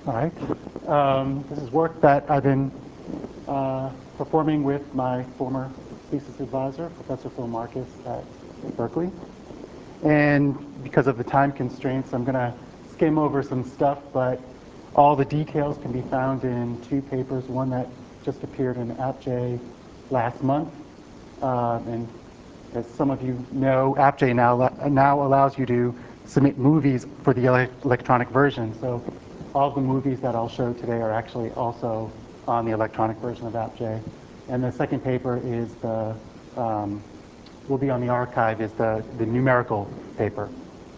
All right. This is work that I've been performing with my former thesis advisor, Professor Phil Marcus at Berkeley. And because of the time constraints, I'm going to skim over some stuff, but all the details can be found in two papers, one that just appeared in AppJ last month. And as some of you know, AppJ now allows you to submit movies for the electronic version. So all the movies that I'll show today are actually also on the electronic version of AppJ. And the second paper is will be on the archive, is the numerical paper.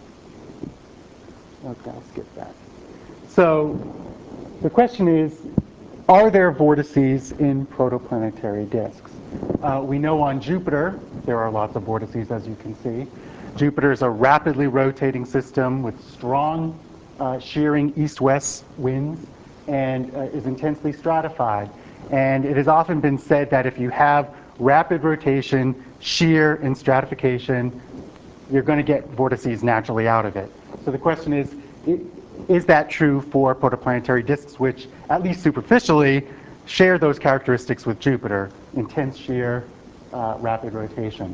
Okay, I'll skip that. So the question is, are there vortices in protoplanetary disks? We know on Jupiter there are lots of vortices, as you can see. Jupiter is a rapidly rotating system with strong shearing east-west winds and is intensely stratified. And it has often been said that if you have rapid rotation, shear, and stratification, you're going to get vortices naturally out of it. So the question is that true for protoplanetary disks, which, at least superficially, share those characteristics with Jupiter: intense shear, rapid rotation.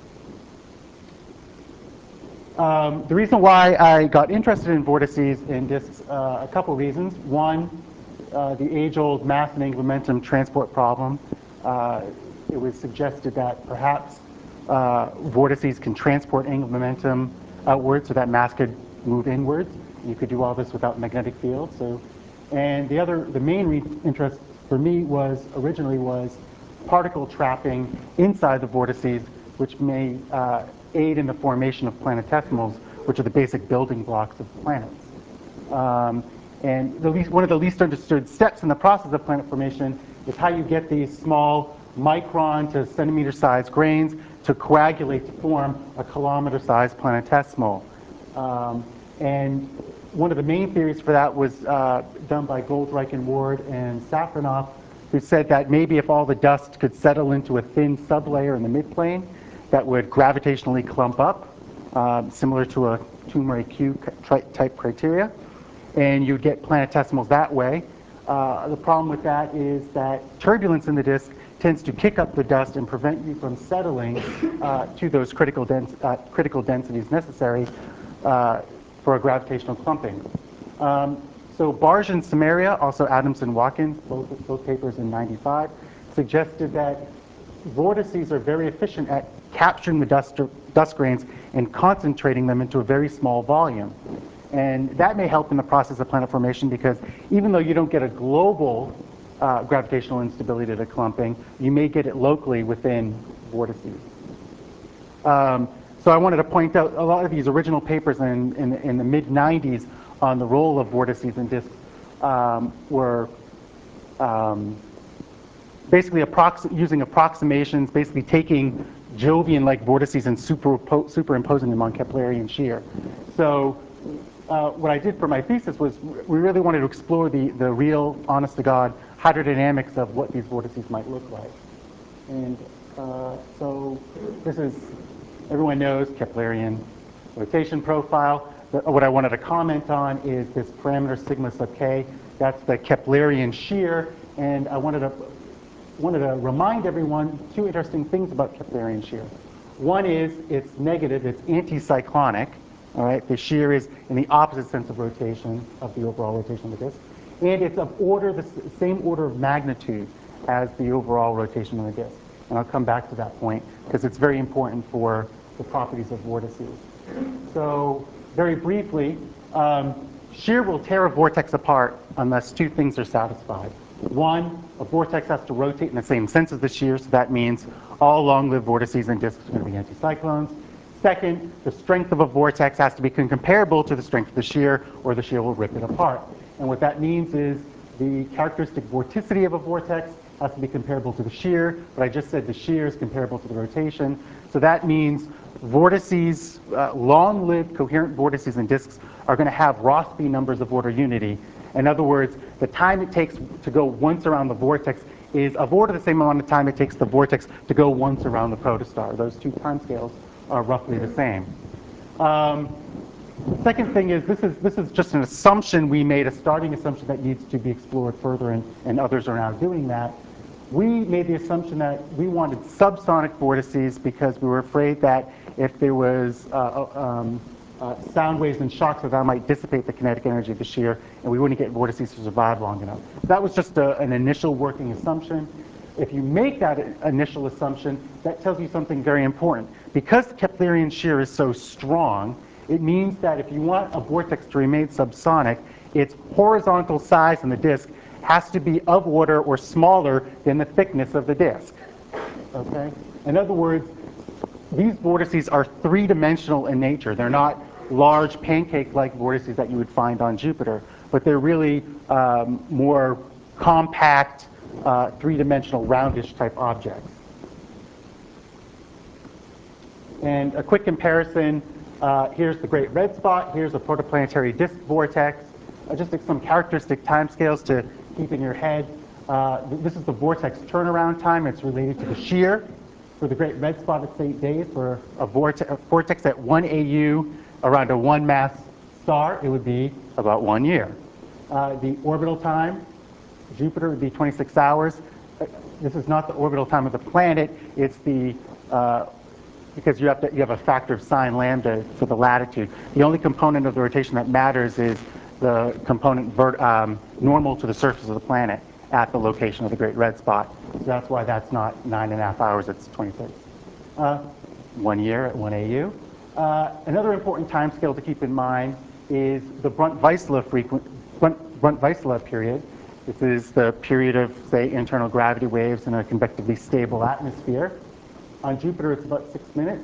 The reason why I got interested in vortices in disks, a couple reasons. One, the age-old mass and angular momentum transport problem. It was suggested that perhaps vortices can transport angular momentum outwards so that mass could move inwards. You could do all this without magnetic fields. And the main interest for me originally was particle trapping inside the vortices, which may aid in the formation of planetesimals, which are the basic building blocks of planets. And one of the least understood steps in the process of planet formation is how you get these small micron to centimeter-sized grains to coagulate to form a kilometer-sized planetesimal. And one of the main theories for that was done by Goldreich and Ward and Safronoff, who said that maybe if all the dust could settle into a thin sublayer in the midplane, that would gravitationally clump up, similar to a Toomre-Q type criteria, and you'd get planetesimals that way. The problem with that is that turbulence in the disk tends to kick up the dust and prevent you from settling to those critical densities necessary for a gravitational clumping. So Barge and Samaria, also Adams and Watkins, both papers in '95, suggested that vortices are very efficient at capturing the dust grains and concentrating them into a very small volume. And that may help in the process of planet formation, because even though you don't get a global gravitational instability to clumping, you may get it locally within vortices. So I wanted to point out a lot of these original papers in the mid-'90s on the role of vortices in disks were basically using approximations, basically taking Jovian-like vortices and superimposing them on Keplerian shear. So what I did for my thesis was we really wanted to explore the real, honest-to-God hydrodynamics of what these vortices might look like. And so this is, everyone knows, Keplerian rotation profile. What I wanted to comment on is this parameter sigma sub k. That's the Keplerian shear. And I wanted to remind everyone two interesting things about Keplerian shear. One is it's negative, it's anticyclonic. All right, the shear is in the opposite sense of rotation, of the overall rotation of the disk. And it's of the same order of magnitude as the overall rotation of the disk. And I'll come back to that point, because it's very important for the properties of vortices. So very briefly, shear will tear a vortex apart unless two things are satisfied. One, a vortex has to rotate in the same sense as the shear, so that means all long-lived vortices and disks are going to be anticyclones. Second, the strength of a vortex has to be comparable to the strength of the shear, or the shear will rip it apart. And what that means is the characteristic vorticity of a vortex has to be comparable to the shear, but I just said the shear is comparable to the rotation. So that means vortices, long-lived coherent vortices and disks are going to have Rossby numbers of order unity. In other words, the time it takes to go once around the vortex is of order the same amount of time it takes the vortex to go once around the protostar. Those two timescales are roughly the same. Second thing is this is just an assumption we made, a starting assumption that needs to be explored further, and others are now doing that. We made the assumption that we wanted subsonic vortices because we were afraid that if there was sound waves and shocks, that might dissipate the kinetic energy of the shear, and we wouldn't get vortices to survive long enough. That was just an initial working assumption. If you make that initial assumption, that tells you something very important. Because Keplerian shear is so strong, it means that if you want a vortex to remain subsonic, its horizontal size in the disk has to be of order or smaller than the thickness of the disk. Okay? In other words, these vortices are three-dimensional in nature. They're not large pancake-like vortices that you would find on Jupiter, but they're really more compact, three-dimensional, roundish type objects. And a quick comparison, here's the Great Red Spot, here's a protoplanetary disk vortex. Just some characteristic timescales to keep in your head. This is the vortex turnaround time. It's related to the shear. For the Great Red Spot, it's 8 days. For a vortex at 1 AU around a 1-mass star, it would be about 1 year. The orbital time, Jupiter would be 26 hours. This is not the orbital time of the planet. It's the because you have a factor of sine lambda for the latitude. The only component of the rotation that matters is the component normal to the surface of the planet at the location of the Great Red Spot. So that's why that's not 9.5 hours, it's 26. 1 year at 1 AU. Another important time scale to keep in mind is the Brunt-Weissler period. This is the period of, say, internal gravity waves in a convectively stable atmosphere. On Jupiter, it's about 6 minutes.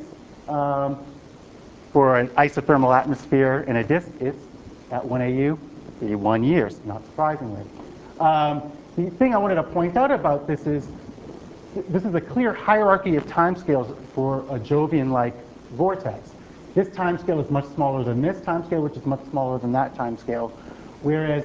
For an isothermal atmosphere in a disk, it's at 1 AU, 1 year, not surprisingly. The thing I wanted to point out about this is a clear hierarchy of timescales for a Jovian-like vortex. This timescale is much smaller than this timescale, which is much smaller than that timescale, whereas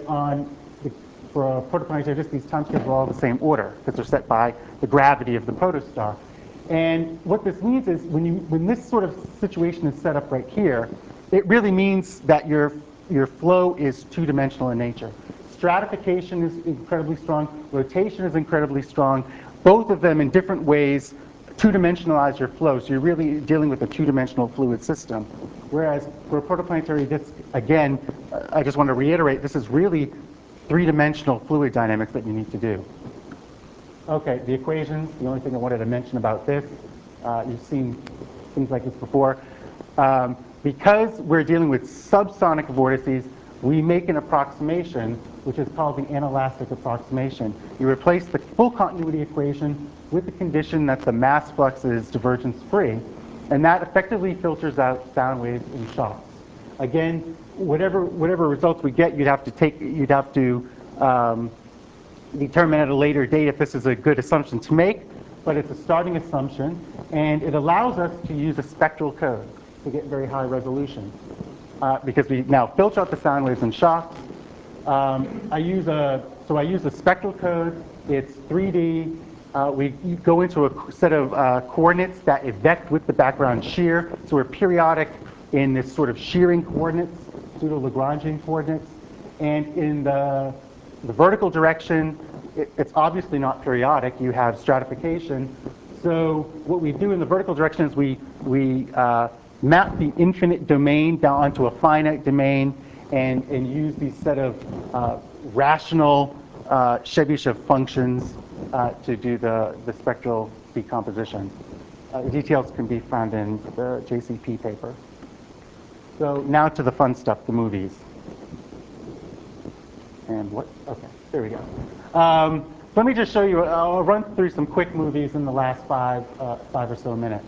for a protoplanetary disk, these timescales are all the same order because they're set by the gravity of the protostar. And what this means is when this sort of situation is set up right here, it really means that your flow is two-dimensional in nature. Stratification is incredibly strong. Rotation is incredibly strong. Both of them in different ways two-dimensionalize your flow. So you're really dealing with a two-dimensional fluid system. Whereas for a protoplanetary disk, again, I just want to reiterate, this is really three-dimensional fluid dynamics that you need to do. Okay, the equations, the only thing I wanted to mention about this, you've seen things like this before. Because we're dealing with subsonic vortices, we make an approximation, which is called the inelastic approximation. You replace the full continuity equation with the condition that the mass flux is divergence-free, and that effectively filters out sound waves and shocks. Again, whatever results we get, you'd have to determine at a later date if this is a good assumption to make, but it's a starting assumption, and it allows us to use a spectral code to get very high resolution. Because we now filter out the sound waves and shocks. I use a spectral code. It's 3D. We go into a set of coordinates that evect with the background shear. So we're periodic in this sort of shearing coordinates, pseudo-Lagrangian coordinates. And in the vertical direction, it's obviously not periodic. You have stratification. So what we do in the vertical direction is we map the infinite domain down onto a finite domain and use these set of rational Chebyshev functions to do the spectral decomposition. The details can be found in the JCP paper. So now to the fun stuff, the movies. And what? Okay, there we go. Let me just show you, I'll run through some quick movies in the last five or so minutes.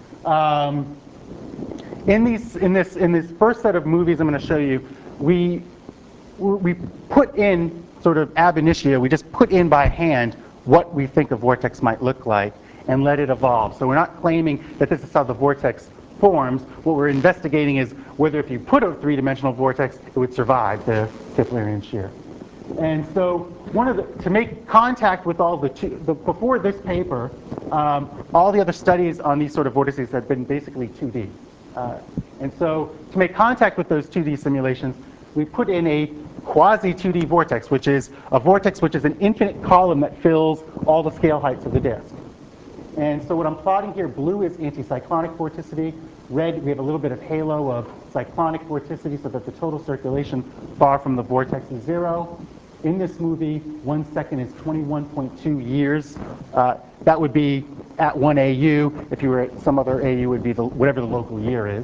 In this first set of movies I'm going to show you, we put in sort of ab initio, we just put in by hand what we think a vortex might look like and let it evolve. So we're not claiming that this is how the vortex forms. What we're investigating is whether if you put a three-dimensional vortex, it would survive the Keplerian shear. And so to make contact with all before this paper, all the other studies on these sort of vortices have been basically 2D. And so to make contact with those 2D simulations, we put in a quasi-2D vortex, which is a vortex which is an infinite column that fills all the scale heights of the disk. And so what I'm plotting here, blue is anticyclonic vorticity. Red, we have a little bit of halo of cyclonic vorticity so that the total circulation far from the vortex is 0. In this movie, 1 second is 21.2 years. That would be at 1 AU. If you were at some other AU, it would be whatever the local year is.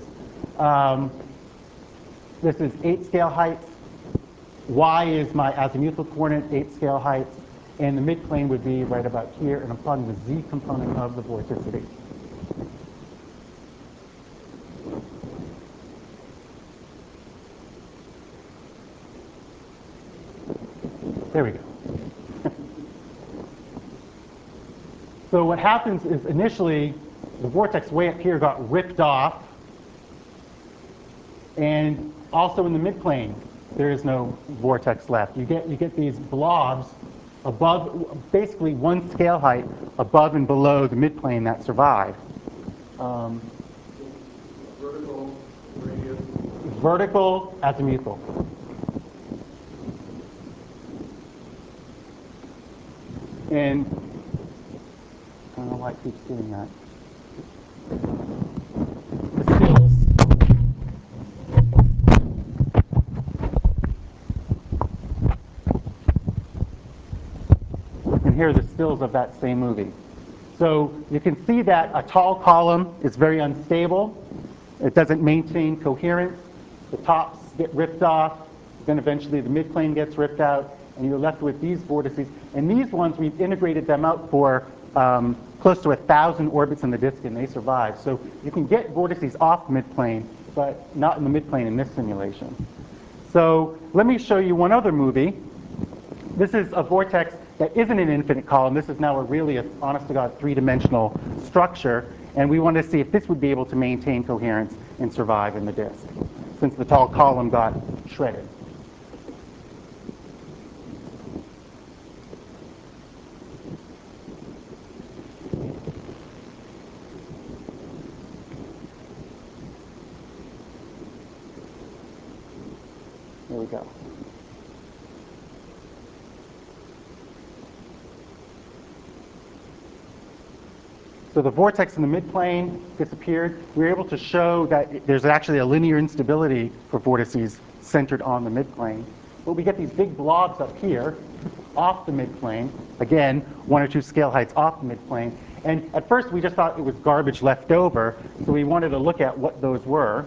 This is 8 scale heights. Y is my azimuthal coordinate, 8 scale heights. And the midplane would be right about here. And I'm plotting the Z component of the vorticity. There we go. So what happens is initially the vortex way up here got ripped off, and also in the midplane there is no vortex left. You get these blobs above, basically 1 scale height above and below the midplane that survive. Vertical, radius. Vertical, azimuthal. And I don't know why it keeps doing that. The stills. And here are the stills of that same movie. So you can see that a tall column is very unstable. It doesn't maintain coherence. The tops get ripped off. Then eventually the midplane gets ripped out. And you're left with these vortices. And these ones, we've integrated them out for close to 1,000 orbits in the disk, and they survive. So you can get vortices off midplane, but not in the midplane in this simulation. So let me show you one other movie. This is a vortex that isn't an infinite column. This is now really, honest-to-God, 3-dimensional structure. And we wanted to see if this would be able to maintain coherence and survive in the disk, since the tall column got shredded. There we go. So the vortex in the midplane disappeared. We were able to show that there's actually a linear instability for vortices centered on the midplane. But we get these big blobs up here off the midplane. Again, 1 or 2 scale heights off the midplane. And at first we just thought it was garbage left over, so we wanted to look at what those were.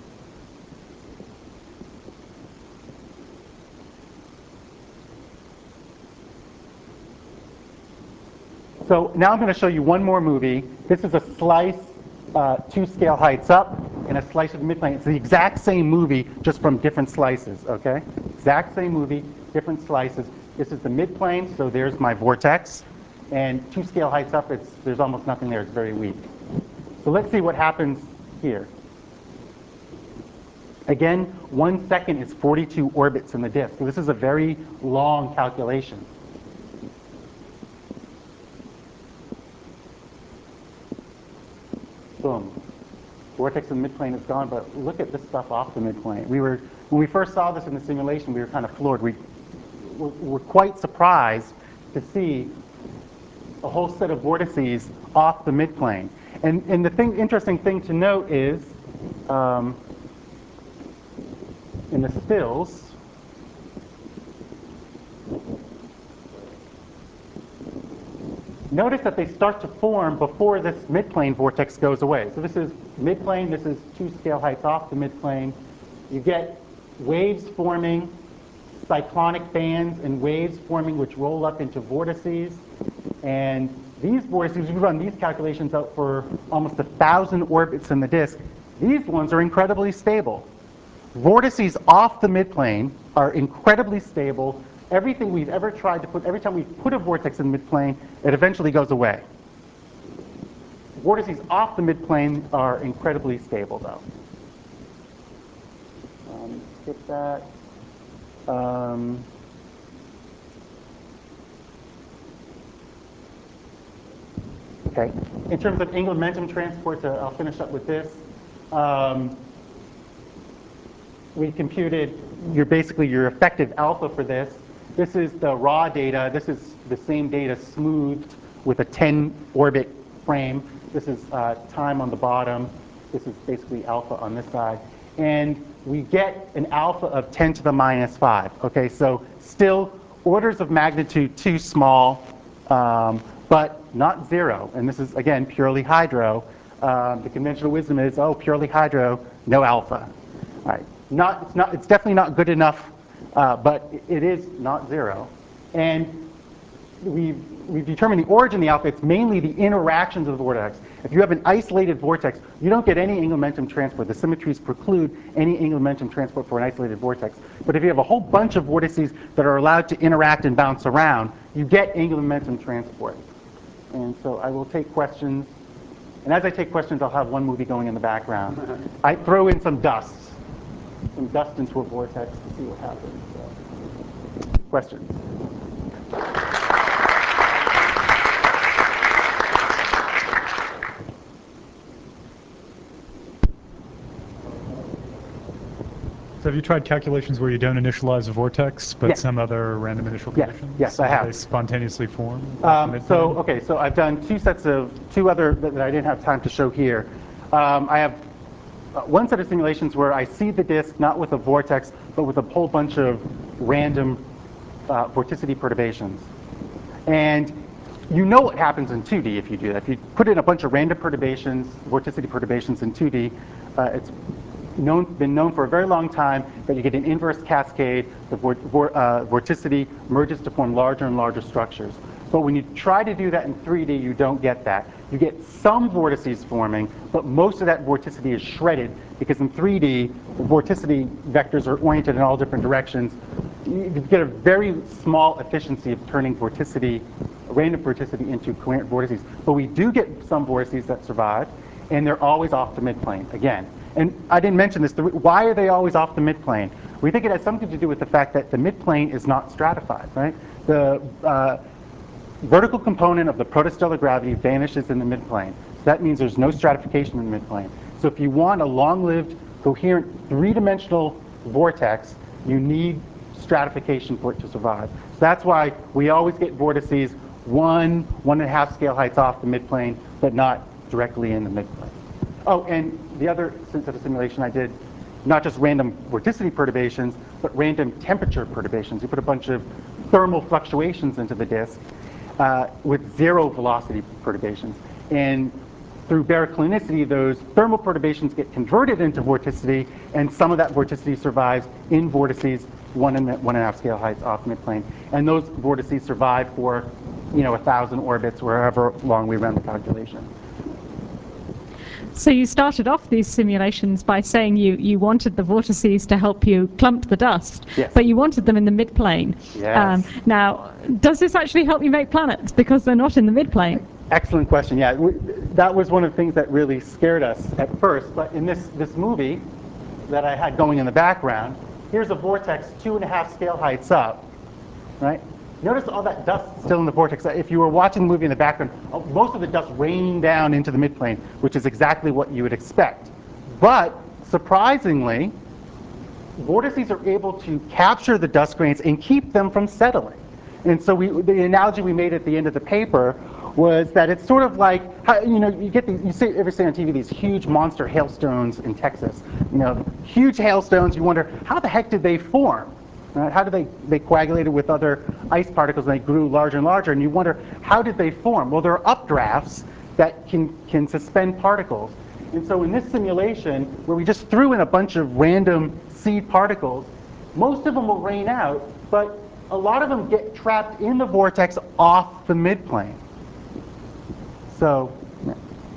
So now I'm going to show you one more movie. This is a slice 2 scale heights up and a slice of the midplane. It's the exact same movie, just from different slices, okay? Exact same movie, different slices. This is the midplane, so there's my vortex. And 2 scale heights up, there's almost nothing there. It's very weak. So let's see what happens here. Again, 1 second is 42 orbits in the disk. So this is a very long calculation. Boom. Vortex in the midplane is gone, but look at this stuff off the midplane. When we first saw this in the simulation, we were kind of floored. We were quite surprised to see a whole set of vortices off the midplane. And the interesting thing to note is, in the stills, notice that they start to form before this midplane vortex goes away. So this is midplane, this is 2 scale heights off the midplane. You get waves forming, cyclonic bands and waves forming which roll up into vortices. And these vortices, we run these calculations out for almost 1,000 orbits in the disk. These ones are incredibly stable. Vortices off the midplane are incredibly stable. Everything we've ever tried to put, every time we put a vortex in the midplane, it eventually goes away. Vortices off the midplane are incredibly stable, though. Skip that. Okay. In terms of angular momentum transport, I'll finish up with this. we computed basically your effective alpha for this. This is the raw data. This is the same data smoothed with a 10-orbit frame. This is time on the bottom. This is basically alpha on this side. And we get an alpha of 10 to the minus 5. Okay, so still orders of magnitude too small, but not 0. And this is, again, purely hydro. The conventional wisdom is, oh, purely hydro, no alpha. All right. It's definitely not good enough, but it is not 0. And we've determined the origin of the alpha. It's mainly the interactions of the vortex. If you have an isolated vortex, you don't get any angular momentum transport. The symmetries preclude any angular momentum transport for an isolated vortex. But if you have a whole bunch of vortices that are allowed to interact and bounce around, you get angular momentum transport. And so I will take questions. And as I take questions, I'll have one movie going in the background. I throw in some dust into a vortex to see what happens. So, questions? So have you tried calculations where you don't initialize a vortex, but Yes. some other random initial conditions? Yes, I have. They spontaneously form? So I've done two other that I didn't have time to show here. I have one set of simulations where I see the disk not with a vortex, but with a whole bunch of random vorticity perturbations. And you know what happens in 2D if you do that. If you put in a bunch of random perturbations, vorticity perturbations in 2D, it's been known for a very long time that you get an inverse cascade. The vorticity merges to form larger and larger structures. But when you try to do that in 3D, you don't get that. You get some vortices forming, but most of that vorticity is shredded because in 3D, the vorticity vectors are oriented in all different directions. You get a very small efficiency of turning random vorticity into coherent vortices. But we do get some vortices that survive, and they're always off the midplane again. And I didn't mention this. Why are they always off the midplane? We think it has something to do with the fact that the midplane is not stratified, right? The vertical component of the protostellar gravity vanishes in the midplane. So that means there's no stratification in the midplane. So if you want a long-lived, coherent, three-dimensional vortex, you need stratification for it to survive. So that's why we always get vortices 1.5 scale heights off the midplane, but not directly in the midplane. Oh, and the other set of simulation I did, not just random vorticity perturbations, but random temperature perturbations. You put a bunch of thermal fluctuations into the disk with 0 velocity perturbations. And through baroclinicity, those thermal perturbations get converted into vorticity, and some of that vorticity survives in vortices 1.5 scale heights off midplane. And those vortices survive for 1,000 orbits, wherever long we run the calculation. So you started off these simulations by saying you wanted the vortices to help you clump the dust, yes. But you wanted them in the midplane. Yes. Now, does this actually help you make planets because they're not in the midplane? Excellent question. Yeah, that was one of the things that really scared us at first. But in this movie that I had going in the background, here's a vortex 2.5 scale heights up, right? Notice all that dust still in the vortex. If you were watching the movie in the background, most of the dust rained down into the midplane, which is exactly what you would expect. But surprisingly, vortices are able to capture the dust grains and keep them from settling. And so the analogy we made at the end of the paper was that it's sort of like, you get these, ever see on TV these huge monster hailstones in Texas. Huge hailstones, you wonder, how the heck did they form? Right? How did they coagulated with other ice particles and they grew larger and larger, and you wonder, how did they form? Well, there are updrafts that can suspend particles. And so in this simulation, where we just threw in a bunch of random seed particles, most of them will rain out, but a lot of them get trapped in the vortex off the midplane. So, yeah.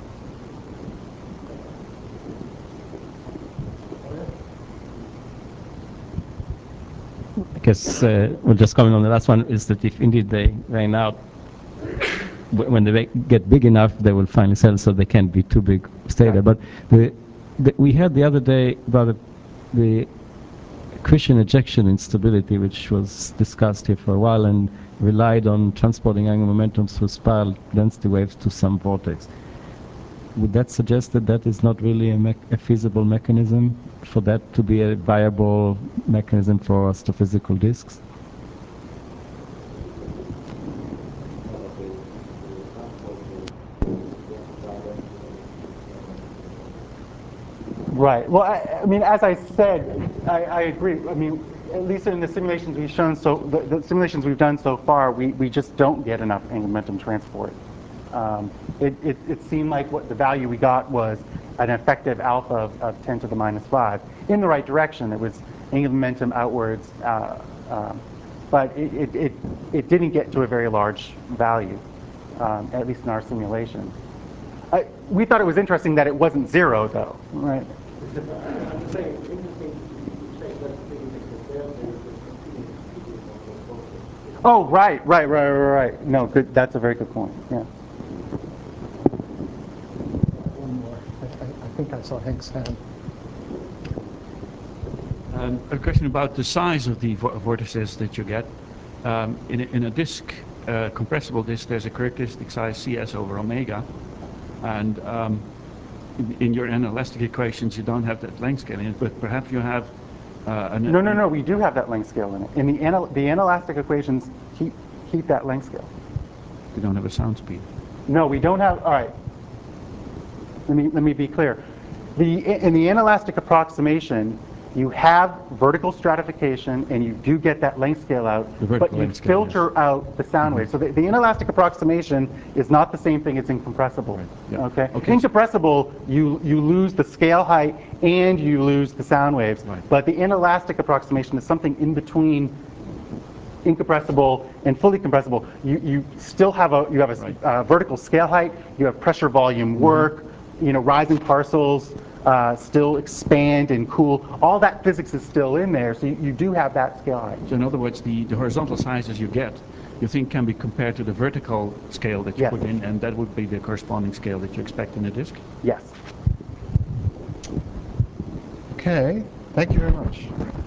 I guess we'll just comment on the last one, is that if indeed they rain out, when they get big enough, they will finally settle, so they can't be too big, stay there. But we heard the other day about the accretion ejection instability, which was discussed here for a while and relied on transporting angular momentum through spiral density waves to some vortex. would that suggest that that is not really a feasible mechanism for that to be a viable mechanism for astrophysical disks? Right. Well, I mean, as I said, I agree. I mean, at least in the simulations we've shown, the simulations we've done so far, we just don't get enough angular momentum transport. It seemed like what the value we got was an effective alpha of 10 to the minus 5 in the right direction. It was angular momentum outwards, but it didn't get to a very large value, at least in our simulation. We thought it was interesting that it wasn't 0, though, right? Oh, right. No, good. That's a very good point. Yeah. One more. I think I saw Hank's hand. A question about the size of the vortices that you get. In a disk, compressible disk, there's a characteristic size CS over omega, and in your inelastic equations you don't have that length scale in it, but perhaps you have No, we do have that length scale in it. In the inelastic equations keep that length scale. You don't have a sound speed. No, we don't have. All right. Let me be clear. In the inelastic approximation, you have vertical stratification and you do get that length scale out, but you filter out the sound wave. So the inelastic approximation is not the same thing as incompressible. Right. Yeah. Okay? Okay. Incompressible, you lose the scale height and you lose the sound waves. Right. But the inelastic approximation is something in between incompressible and fully compressible. You still have a vertical scale height. You have pressure volume work. Rising parcels still expand and cool. All that physics is still in there, so you do have that scale height. So in other words, the horizontal sizes you get, you think can be compared to the vertical scale that you Yes. put in, and that would be the corresponding scale that you expect in a disk? Yes. Okay. Thank you very much.